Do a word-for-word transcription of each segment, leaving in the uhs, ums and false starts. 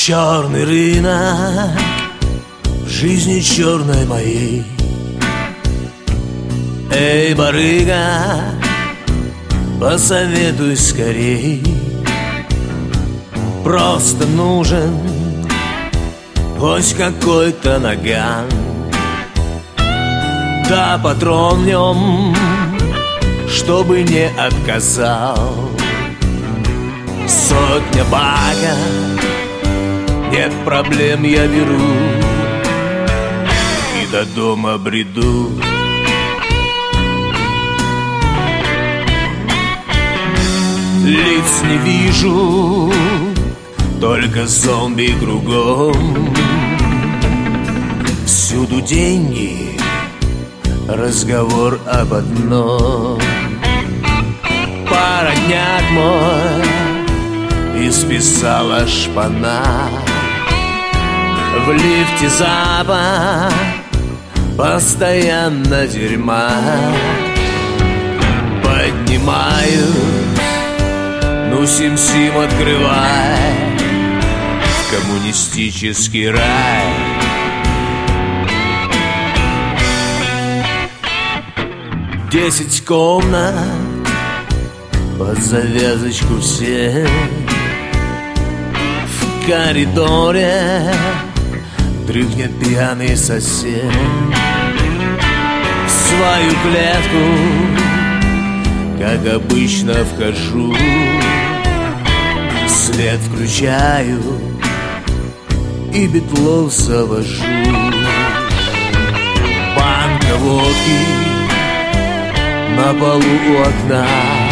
Черный рынок в жизни черной моей. Эй, барыга, посоветуй скорей. Просто нужен хоть какой-то наган, да патрон в нем, чтобы не отказал. Сотня бака, нет проблем, я беру и до дома бреду. Лиц не вижу, только зомби кругом. Всюду деньги, разговор об одном. Пародняк мой исписала шпана. В лифте запах постоянно дерьма. Поднимаюсь, ну сим-сим открывай в коммунистический рай. Десять комнат под завязочку все. В коридоре дрыхнет пьяный сосед. В свою клетку, как обычно, вхожу. Свет включаю и битлов завожу. Банка водки на полу у окна,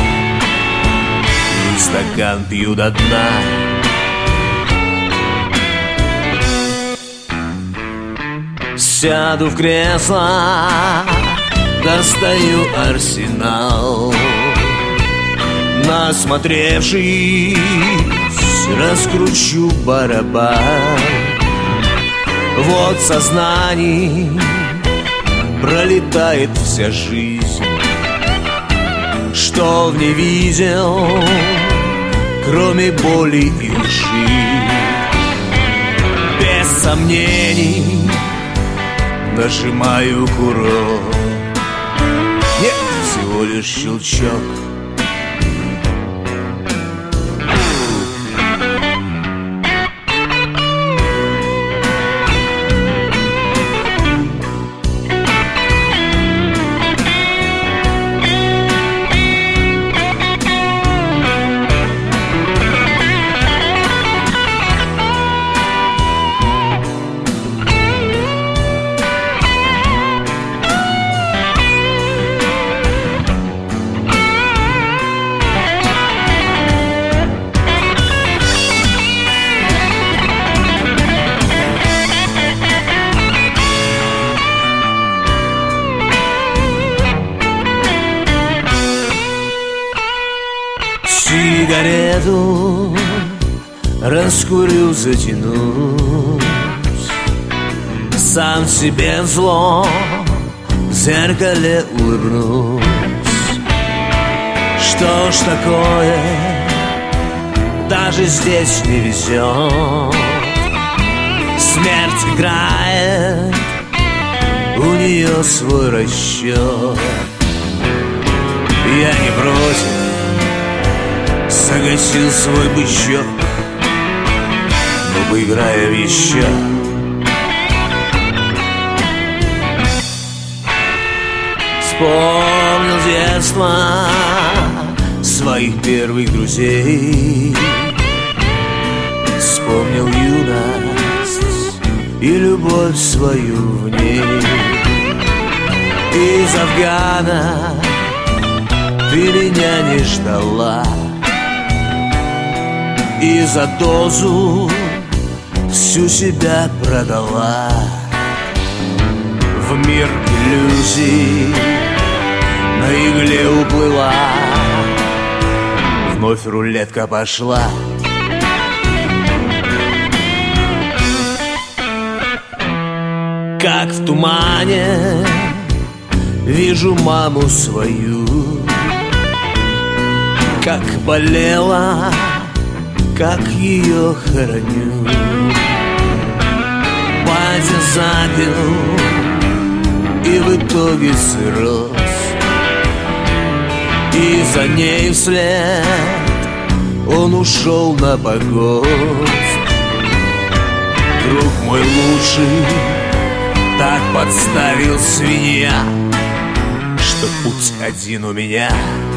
и стакан пью до дна. Сяду в кресло, достаю арсенал. Насмотревшись, раскручу барабан. Вот в сознании пролетает вся жизнь. Что в ней видел, кроме боли и лжи? Без сомнений нажимаю курок. Нет, всего лишь щелчок. Сигарету раскурю, затянусь. Сам себе зло в зеркале улыбнусь. Что ж такое, даже здесь не везет. Смерть играет, у нее свой расчет. Я не против, загасил свой бычок, но поиграем еще. Вспомнил детство своих первых друзей. Вспомнил юность и любовь свою в ней. Из Афгана ты меня не ждала, и за дозу всю себя продала. В мир иллюзий на игле уплыла. Вновь рулетка пошла. Как в тумане вижу маму свою, как болела, как ее хороню. дядя запил и в итоге срос. И за ней вслед он ушел на погост. Друг мой лучший так подставил свинья, что путь один у меня.